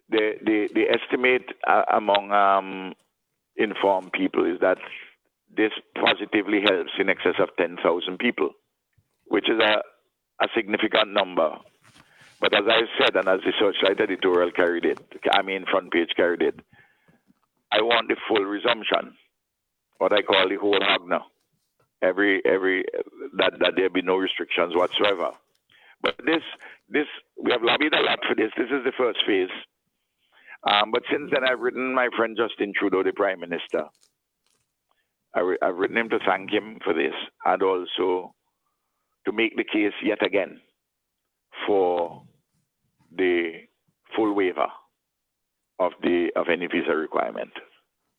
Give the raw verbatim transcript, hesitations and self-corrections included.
the the, the estimate uh, among um, informed people is that this positively helps in excess of ten thousand people, which is a, a significant number. But as I said, and as the Searchlight editorial carried it, I mean front page carried it, I want the full resumption, what I call the whole hog now. Every every that that there be no restrictions whatsoever. But this this we have lobbied a lot for this. This is the first phase. Um, but since then, I've written my friend Justin Trudeau, the Prime Minister. I re- I've written him to thank him for this, and also to make the case yet again for the full waiver of the of any visa requirement.